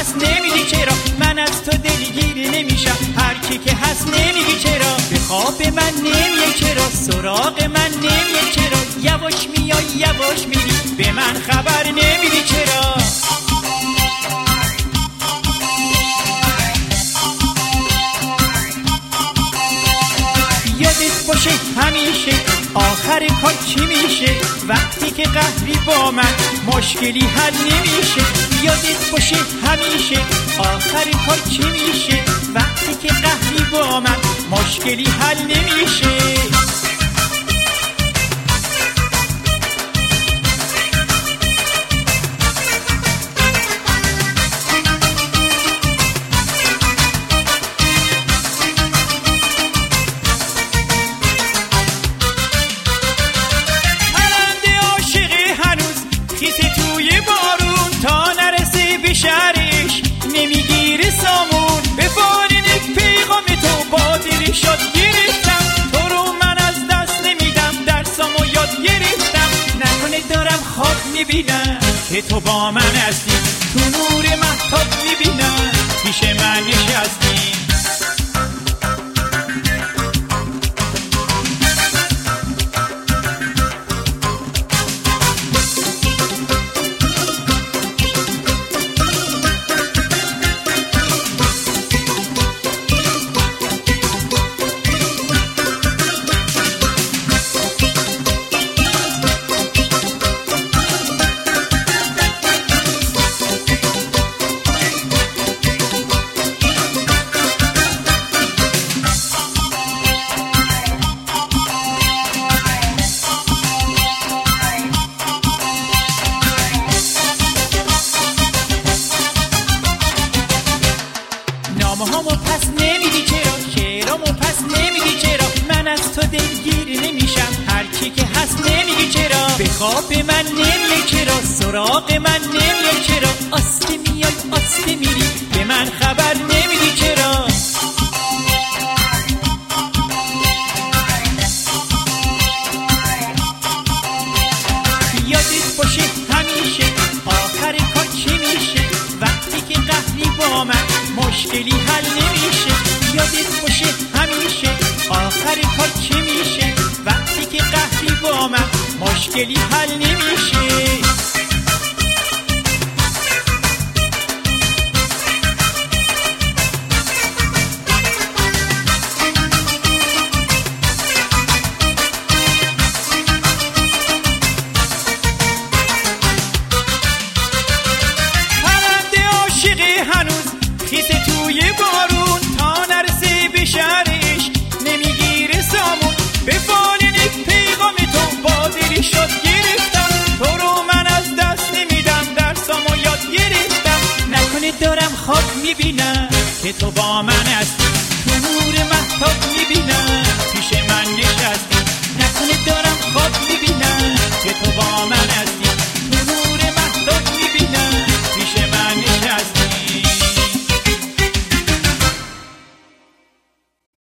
پس نمیدی چرا؟ من از تو دلگیر نمیشم، هر کی که هست نمیگی چرا؟ به خواب من نمیای چرا؟ سراغ من نمیای چرا؟ یواش میای یواش میری، به من خبر نمیدی چرا؟ یادت باشه همیشه آخر کار چی میشه، وقتی که قهری با من مشکلی حل نمیشه. یادت باشه همیشه آخر کار چی میشه، وقتی که قهری با من مشکلی حل نمیشه. شهرش نمیگیره سامون، به فالین پیغام تو با دلی شد گرفتم، تو رو من از دست نمیدم، درسامو یاد گرفتم. نکنه دارم خواب میبینم که تو با من هستی، تو نور مهتاب میبینم پیش من نشستی. نامه‌هامو پس نمیدی چرا؟ شعرامو پس نمیدی چرا؟ من از تو دلگیر نمیشم، هر کی که هست نمیگی چرا؟ به خواب من نمیای چرا؟ سراغ من نمیای چرا؟ آسته میای آسته میری، به من خبر نمیدی چرا؟ یادت باشه همیشه آخر کار چی میشه، وقتی که قهری با من مشکلی حل نمیشه. یادت باشه همیشه آخر کار چی میشه، وقتی که قهری با من مشکلی حل نمیشه. پرنده عاشقی هنوز خیسه توی بارون، تا نرسه به شهرش نمیگیره سامون، به فالین پیغام تو با دلی شد گرفتم، تو رو من از دست نمیدم، درسامو یاد گرفتم. نکنه دارم خواب میبینم که تو با من هستی،